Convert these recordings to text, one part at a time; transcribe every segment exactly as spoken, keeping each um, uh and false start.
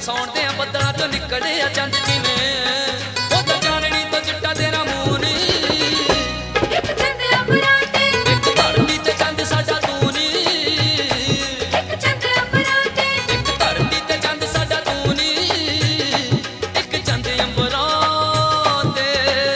सौण दे बदला चो निकले आ चंद किवें ओ तो जाननी तो चिट्टा तेरा मूंह नी एक चंद अंबरां ते एक धरती ते चंद साडा तू नी एक चंद अंबरां ते एक धरती ते चंद साडा तू नी एक चंद अंबरां ते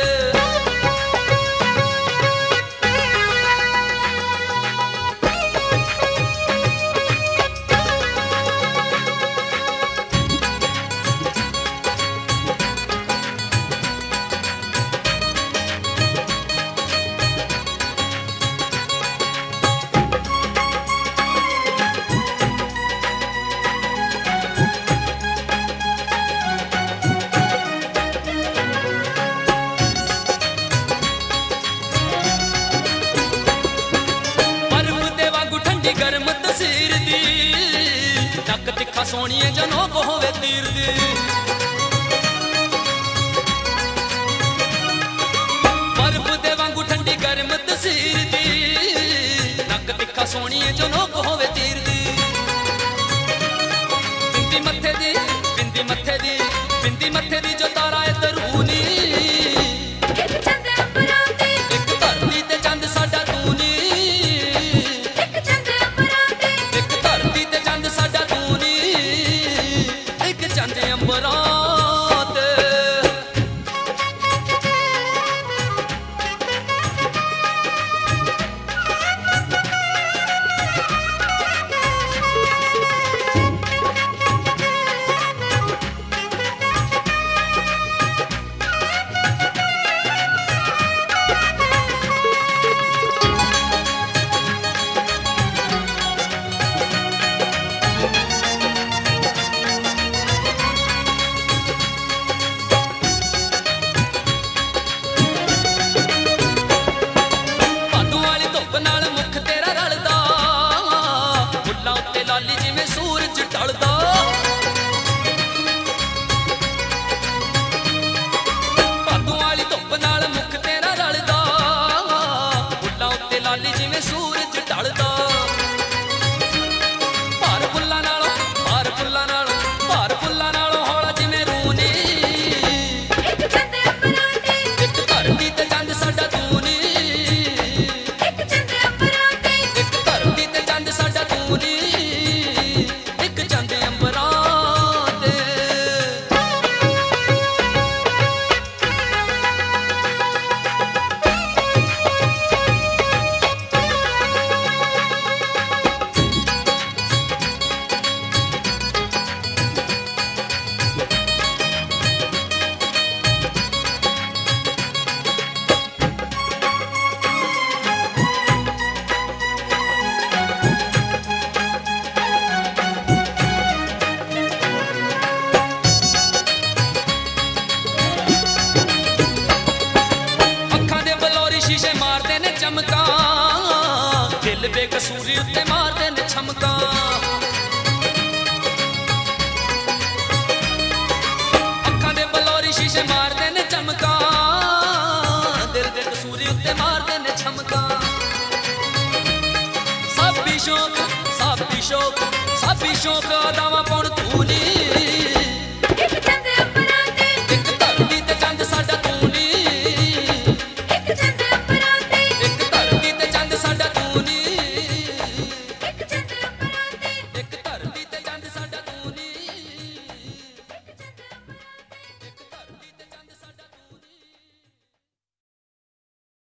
गर्म तसीर दी नक तिखा सोनिए जनो को होवे तीर दी बर्फ दे वांगू ठंडी गर्म तसीर दी नक तिखा सोनिए जनो को होवे तीर दी बिंदी मत्थे दी बिंदी मत्थे दी बिंदी मत्थे दी जो तारा है दरूनी एक चंद अंबरां ते एक धरती ते चंद साडा तू नी एक चंद अंबरां ते एक धरती ते चंद साडा तू नी एक चंद अंबरां ते लाली जिवें सूरज ढलदा भादों वाली धुप नाल मुख तेरा रलदा फुल्लां उत्ते लाली जिवें सूरज ढलदा भार फुल्लां नालों भार फुल्लां नालों भार फुल्लां नालों हौला जिवें रूनी एक चंद अंबरां ते एक धरती ते चंद साडा तू नी एक चंद अंबरां ते एक धरती ते चंद साडा तू नी एक चंद अंबरां ते शीशे मारते ने चमका दिल बेकसूरी उत्ते मारते ने छमका अखां दे बलौरी शीशे मारते ने चमका दिल बेकसूरी उत्ते मारते ने छमका साबी शौक साबी शौक साबी शौक अदावां पाउण